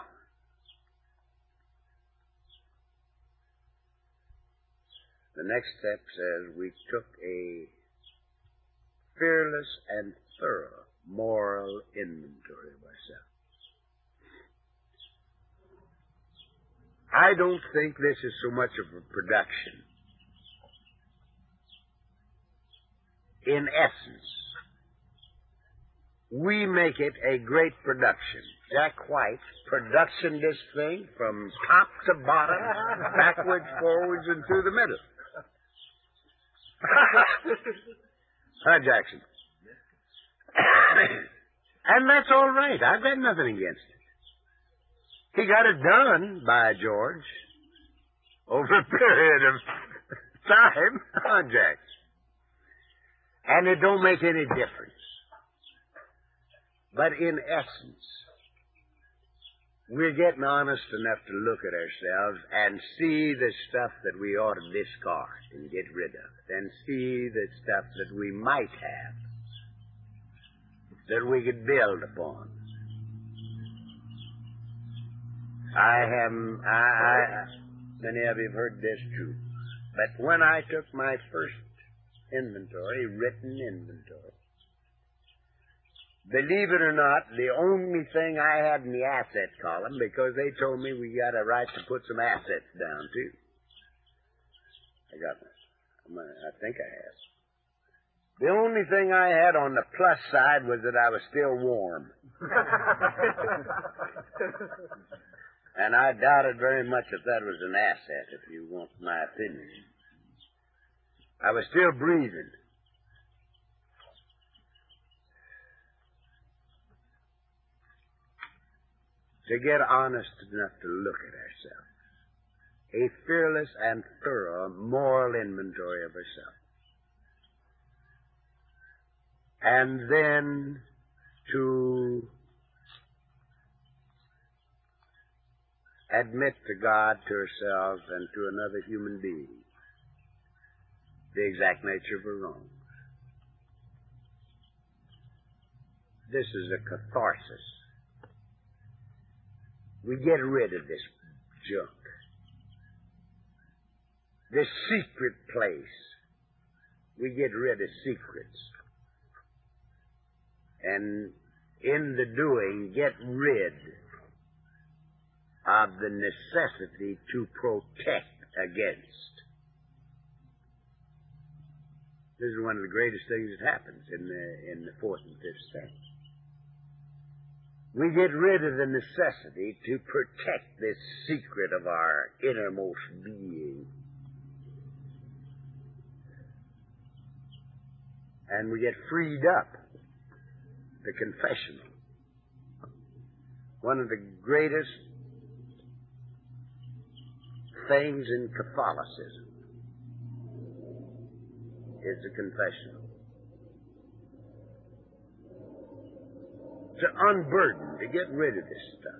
the next step says we took a fearless and thorough moral inventory of ourselves. I don't think this is so much of a production. In essence, we make it a great production. Jack White production this thing from top to bottom, backwards, forwards, and through the middle. Huh, Jackson? And that's all right. I've got nothing against it. He got it done, by George, over a period of time, huh, Jack? And it don't make any difference. But in essence, we're getting honest enough to look at ourselves and see the stuff that we ought to discard and get rid of, and see the stuff that we might have, that we could build upon. I have, I, I, many of you have heard this too, but when I took my first inventory, written inventory, believe it or not, the only thing I had in the assets column, because they told me we got a right to put some assets down too. I got this. I think I have. The only thing I had on the plus side was that I was still warm. And I doubted very much if that was an asset, if you want my opinion. I was still breathing. To get honest enough to look at ourselves. A fearless and thorough moral inventory of ourselves. And then to admit to God, to ourselves, and to another human being the exact nature of our wrongs. This is a catharsis. We get rid of this junk. This secret place. We get rid of secrets. And in the doing, get rid of the necessity to protect against. This is one of the greatest things that happens in the, in the fourth and fifth step. We get rid of the necessity to protect this secret of our innermost being. And we get freed up. The confessional. One of the greatest things in Catholicism is the confessional. To unburden, to get rid of this stuff.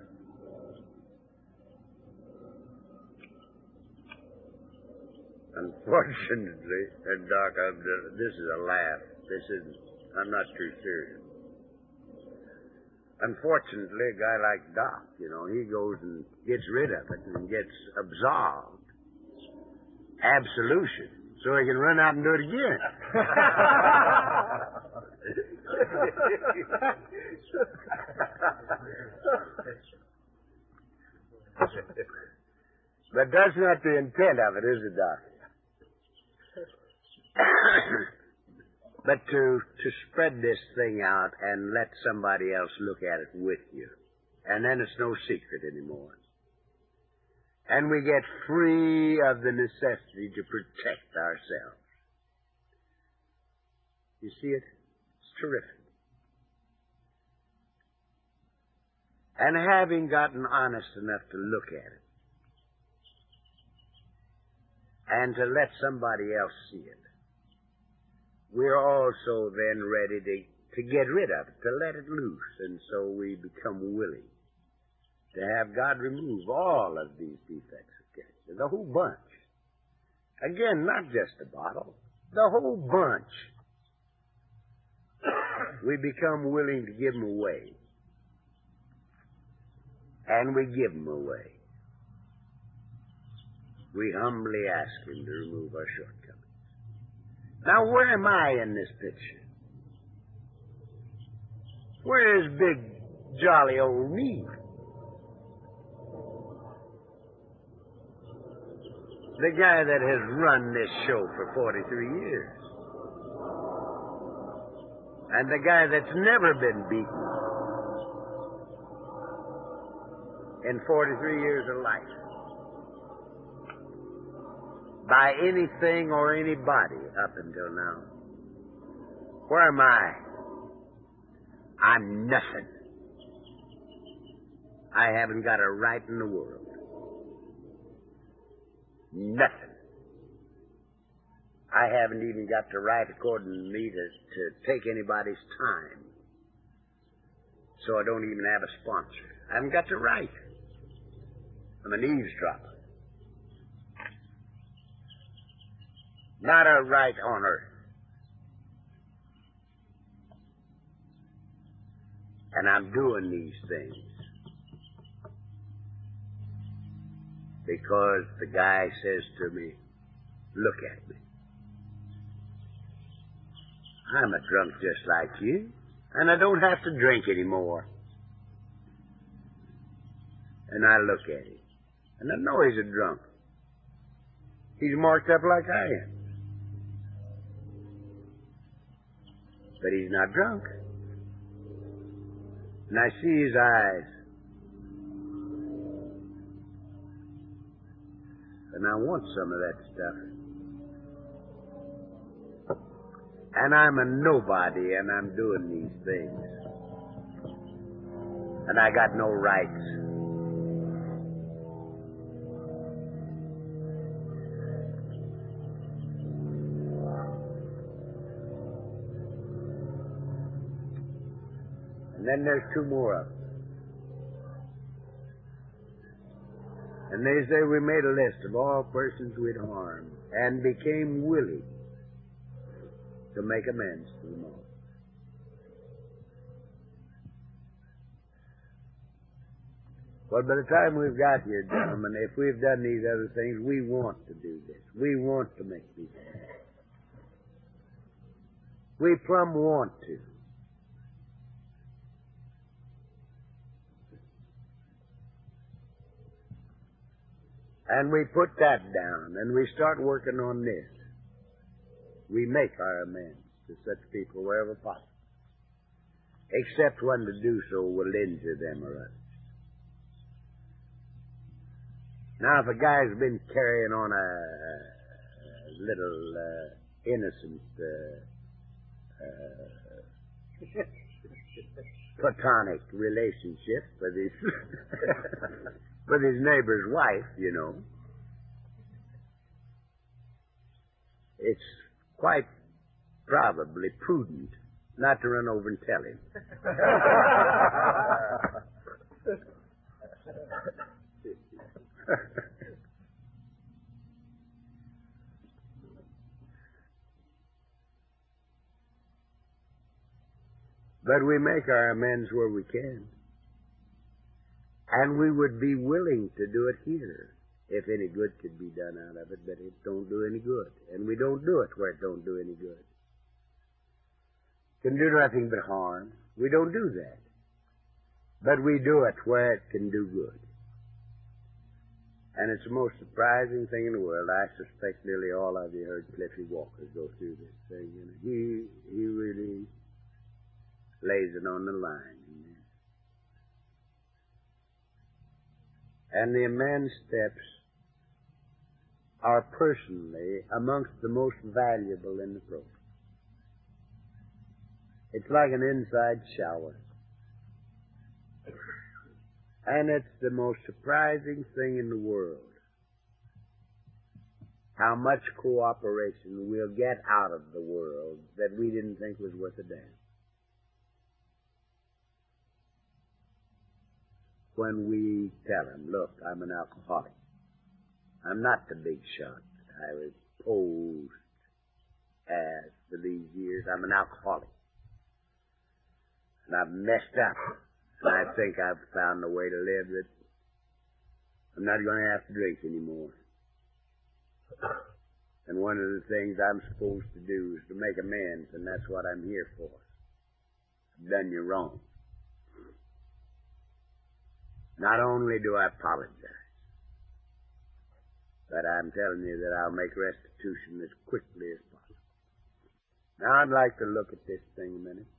Unfortunately, and Doc, I'm, this is a laugh. This isn't, I'm not too serious. Unfortunately, a guy like Doc, you know, he goes and gets rid of it and gets absolved. Absolution. So he can run out and do it again. But that's not the intent of it, is it, Doc? But to, to spread this thing out and let somebody else look at it with you. And then it's no secret anymore. And we get free of the necessity to protect ourselves. You see it? It's terrific. And having gotten honest enough to look at it, and to let somebody else see it, we're also then ready to, to get rid of it, to let it loose, and so we become willing to have God remove all of these defects of character, the whole bunch. Again, not just the bottle, the whole bunch. We become willing to give them away. And we give them away. We humbly ask Him to remove our shortcomings. Now, where am I in this picture? Where is big, jolly old me? The guy that has run this show for forty-three years. And the guy that's never been beaten in forty-three years of life by anything or anybody up until now. Where am I? I'm nothing. I haven't got a right in the world. Nothing. I haven't even got the right, according to me, to, to take anybody's time. so I don't even have a sponsor. I haven't got the right. I'm an eavesdropper. Not a right on earth. And I'm doing these things because the guy says to me, look at me. I'm a drunk just like you, and I don't have to drink anymore. And I look at him, and I know he's a drunk. He's marked up like I am. But he's not drunk. And I see his eyes. And I want some of that stuff. And I'm a nobody, and I'm doing these things. And I got no rights. And then there's two more of them. And they say we made a list of all persons we'd harmed and became willing to make amends to them all. Well, by the time we've got here, gentlemen, if we've done these other things, we want to do this. We want to make these things. We plumb want to. And we put that down, and we start working on this. We make our amends to such people wherever possible, except when to do so will injure them or others. Now, if a guy's been carrying on a, a little uh, innocent uh, uh, platonic relationship with his with his neighbor's wife, you know, it's quite probably prudent not to run over and tell him. But we make our amends where we can. And we would be willing to do it here if any good could be done out of it, but it don't do any good. And we don't do it where it don't do any good. Can do nothing but harm. We don't do that. But we do it where it can do good. And it's the most surprising thing in the world. I suspect nearly all of you heard Cliffy Walker go through this thing. And he, he really lays it on the line. And the amends steps are personally amongst the most valuable in the program. It's like an inside shower. And it's the most surprising thing in the world how much cooperation we'll get out of the world that we didn't think was worth a damn. When we tell them, look, I'm an alcoholic. I'm not the big shot that I was posed as for these years. I'm an alcoholic. And I've messed up. And I think I've found a way to live that I'm not going to have to drink anymore. And one of the things I'm supposed to do is to make amends, and that's what I'm here for. I've done you wrong. Not only do I apologize, but I'm telling you that I'll make restitution as quickly as possible. Now, I'd like to look at this thing a minute.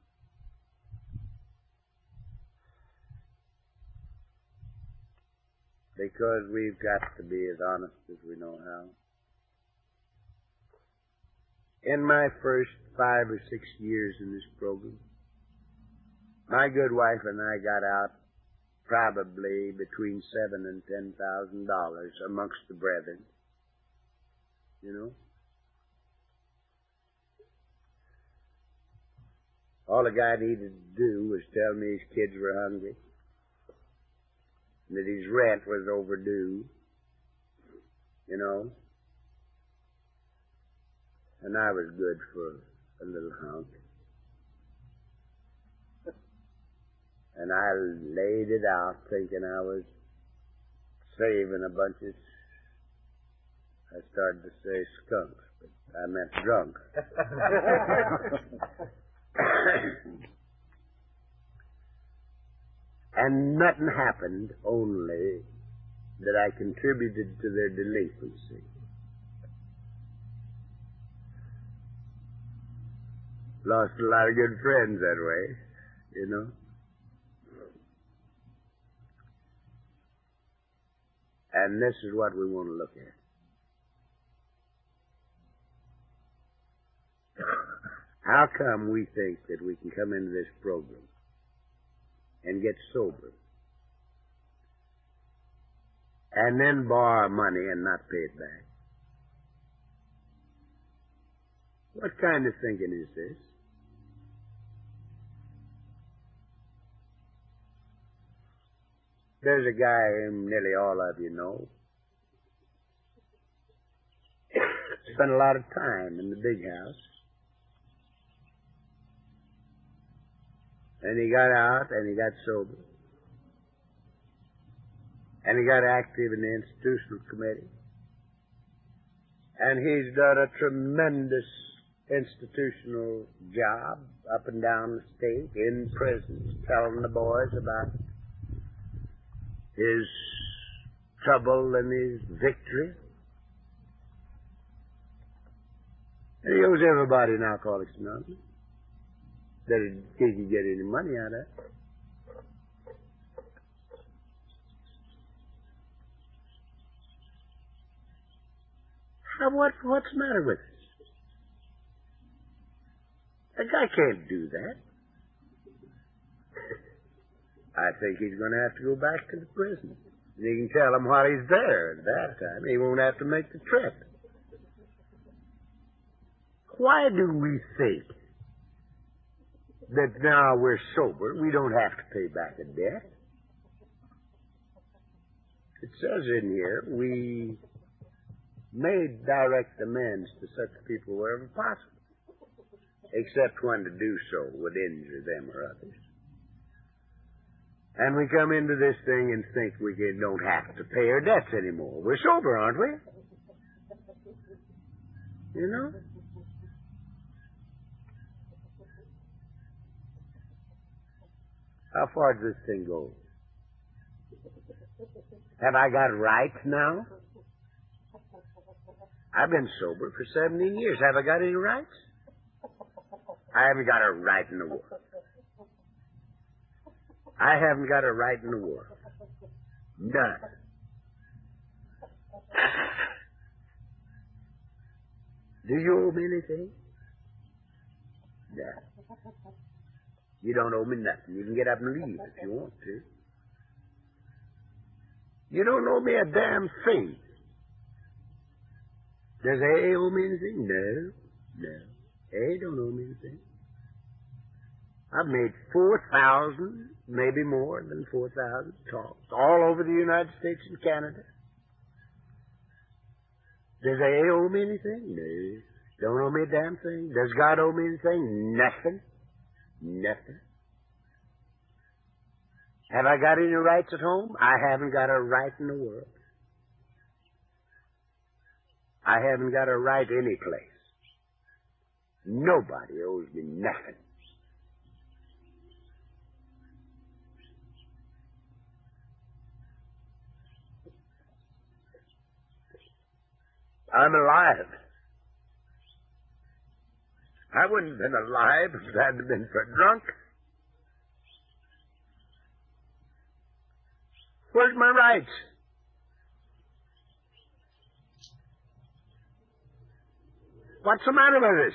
Because we've got to be as honest as we know how. In my first five or six years in this program, my good wife and I got out probably between seven and ten thousand dollars amongst the brethren. You know? All the guy needed to do was tell me his kids were hungry, and that his rent was overdue, you know. And I was good for a little hunk. And I laid it out thinking I was saving a bunch of, I started to say skunks, but I meant drunk. And nothing happened, only that I contributed to their delinquency. Lost a lot of good friends that way, you know. And this is what we want to look at. How come we think that we can come into this program and get sober and then borrow money and not pay it back? What kind of thinking is this? There's a guy whom nearly all of you know. Spent a lot of time in the big house. And he got out and he got sober. And he got active in the institutional committee. And he's done a tremendous institutional job up and down the state, in prison, telling the boys about his trouble and his victory. And he owes everybody in Alcoholics Anonymous that he can get any money out of it. Now, what, what's the matter with us? A guy can't do that. I think he's going to have to go back to the prison. And you can tell him while he's there at that time. He won't have to make the trip. Why do we think that now we're sober, we don't have to pay back a debt? It says in here, we made direct amends to such people wherever possible, except when to do so would injure them or others. And we come into this thing and think we don't have to pay our debts anymore. We're sober, aren't we? You know? How far does this thing go? Have I got rights now? I've been sober for seventeen years. Have I got any rights? I haven't got a right in the world. I haven't got a right in the world. None. Do you owe me anything? No. You don't owe me nothing. You can get up and leave if you want to. You don't owe me a damn thing. Does A owe me anything? No. No. A don't owe me anything. I've made four thousand, maybe more than four thousand talks, all over the United States and Canada. Does A owe me anything? No. Don't owe me a damn thing. Does God owe me anything? Nothing. Nothing. Have I got any rights at home? I haven't got a right in the world. I haven't got a right any place. Nobody owes me nothing. I'm alive. I wouldn't have been alive if it hadn't been for drunk. Where's my rights? What's the matter with us?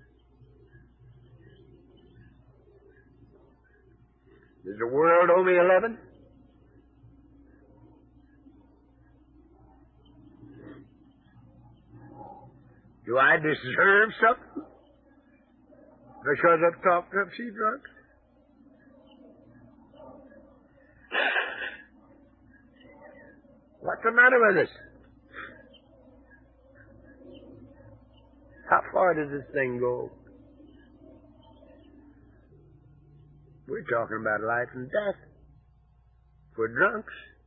Does the world owe me eleven? Do I deserve something? Because I've talked to a few drunks. What's the matter with us? How far does this thing go? We're talking about life and death. We're drunks.